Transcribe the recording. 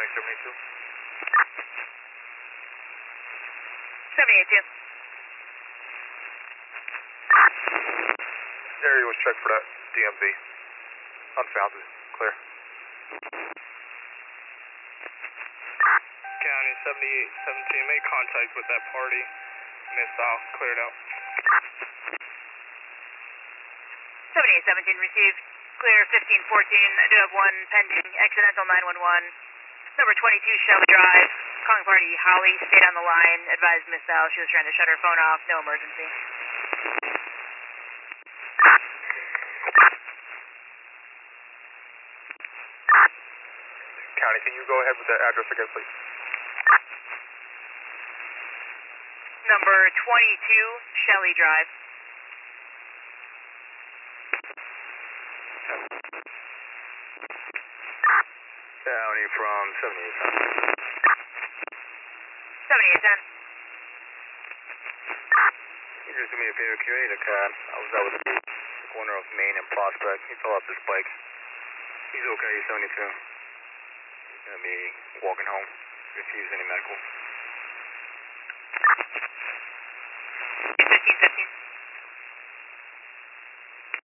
72. 78-2. Area was checked for that DMV. Unfounded. Clear. County 7817, made contact with that party. Missile cleared out. 7817 received. Clear 1514. I do have one pending. Accidental 911. Number 22 Shelby Drive. Calling party Holly. Stayed on the line. Advised missile. She was trying to shut her phone off. No emergency. County, can you go ahead with that address again, please? Number 22 Shelley Drive. County from 7810. 7810. You just do me a favor, can you need a cab? I was out with the corner of Main and Prospect. He fell off this bike. He's okay, he's 72. He's gonna be walking home. Refuse any medical.